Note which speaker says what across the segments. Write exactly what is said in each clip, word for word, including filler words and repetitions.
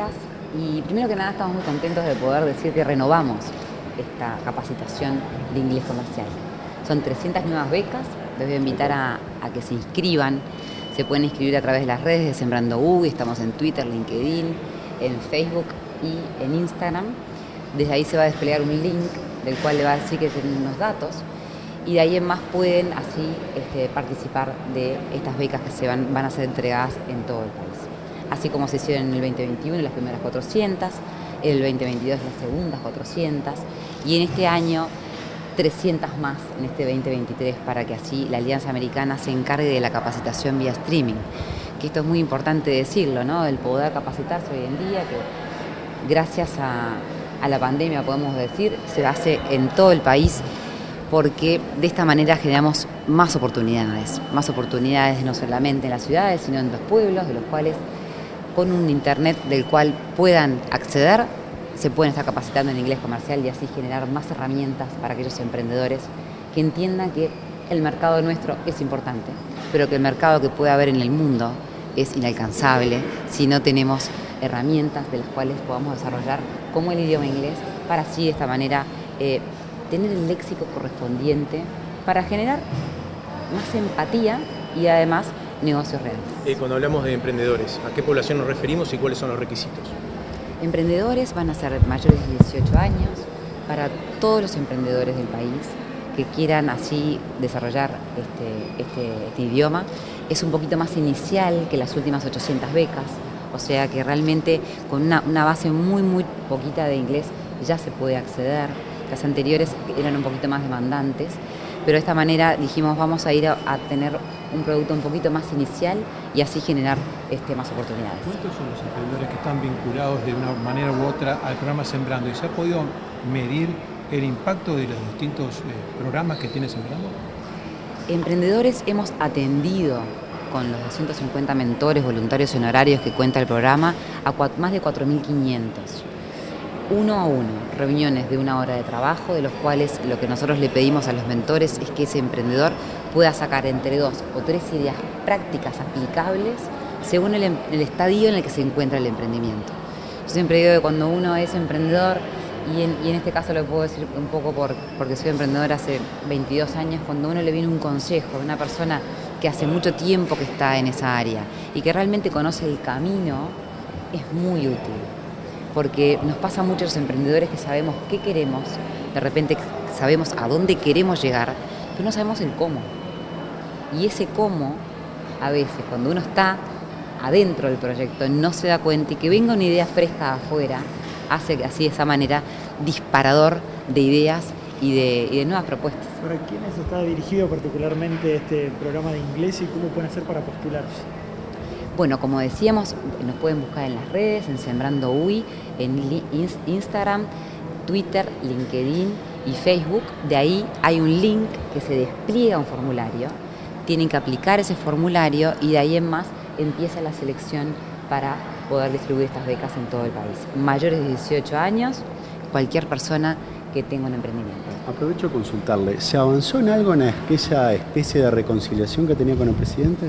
Speaker 1: días y primero que nada estamos muy contentos de poder decir que renovamos esta capacitación de inglés comercial. Son trescientas nuevas becas, les voy a invitar a, a que se inscriban. Se pueden inscribir a través de las redes de Sembrando U I, estamos en Twitter, LinkedIn, en Facebook y en Instagram. Desde ahí se va a desplegar un link del cual le va a decir que tienen unos datos y de ahí en más pueden así este, participar de estas becas que se van, van a ser entregadas en todo el país. Así como se hicieron en el veinte veintiuno las primeras cuatrocientas, en el veinte veintidós las segundas cuatrocientas y en este año trescientas más en este veinte veintitrés para que así la Alianza Americana se encargue de la capacitación vía streaming. Que esto es muy importante decirlo, ¿no? El poder capacitarse hoy en día, que gracias a, a la pandemia podemos decir, se hace en todo el país porque de esta manera generamos más oportunidades, más oportunidades no solamente en las ciudades, sino en los pueblos, de los cuales con un internet del cual puedan acceder, se pueden estar capacitando en inglés comercial y así generar más herramientas para aquellos emprendedores que entiendan que el mercado nuestro es importante, pero que el mercado que puede haber en el mundo es inalcanzable si no tenemos herramientas de las cuales podamos desarrollar como el idioma inglés para así de esta manera eh, tener el léxico correspondiente para generar más empatía y además negocios reales.
Speaker 2: Eh, cuando hablamos de emprendedores, ¿a qué población nos referimos y cuáles son los requisitos?
Speaker 1: Emprendedores van a ser mayores de dieciocho años, para todos los emprendedores del país que quieran así desarrollar este, este, este idioma. Es un poquito más inicial que las últimas ochocientas becas, o sea que realmente con una, una base muy muy poquita de inglés ya se puede acceder. Las anteriores eran un poquito más demandantes, pero de esta manera dijimos vamos a ir a, a tener un producto un poquito más inicial y así generar este, más oportunidades.
Speaker 3: ¿Cuántos son los emprendedores que están vinculados de una manera u otra al programa Sembrando? ¿Y se ha podido medir el impacto de los distintos eh, programas que tiene Sembrando?
Speaker 1: Emprendedores hemos atendido con los doscientos cincuenta mentores voluntarios honorarios que cuenta el programa a más de cuatro mil quinientos. Uno a uno, reuniones de una hora de trabajo, de los cuales lo que nosotros le pedimos a los mentores es que ese emprendedor pueda sacar entre dos o tres ideas prácticas aplicables según el, el estadio en el que se encuentra el emprendimiento. Yo siempre digo que cuando uno es emprendedor, y en, y en este caso lo puedo decir un poco por, porque soy emprendedora hace veintidós años, cuando uno le viene un consejo de una persona que hace mucho tiempo que está en esa área y que realmente conoce el camino, es muy útil. Porque nos pasa mucho a los emprendedores que sabemos qué queremos, de repente sabemos a dónde queremos llegar, pero no sabemos el cómo. Y ese cómo, a veces, cuando uno está adentro del proyecto, no se da cuenta y que venga una idea fresca afuera, hace así de esa manera disparador de ideas y de, y de nuevas propuestas.
Speaker 4: ¿Para quiénes está dirigido particularmente este programa de inglés y cómo pueden hacer para postularse?
Speaker 1: Bueno, como decíamos, nos pueden buscar en las redes, en Sembrando U I, en Instagram, Twitter, LinkedIn y Facebook. De ahí hay un link que se despliega un formulario. Tienen que aplicar ese formulario y de ahí en más empieza la selección para poder distribuir estas becas en todo el país. Mayores de dieciocho años, cualquier persona que tenga un emprendimiento.
Speaker 5: Aprovecho a consultarle, ¿se avanzó en algo en aquella especie de reconciliación que tenía con el presidente?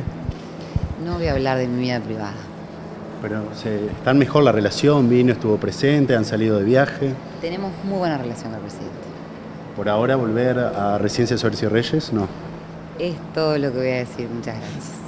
Speaker 1: No voy a hablar de mi vida privada.
Speaker 5: Pero ¿se, ¿están mejor la relación? ¿Vino, estuvo presente, han salido de viaje?
Speaker 1: Tenemos muy buena relación con el presidente.
Speaker 5: ¿Por ahora volver a Residencia Suárez y Reyes? No.
Speaker 1: Es todo lo que voy a decir. Muchas gracias.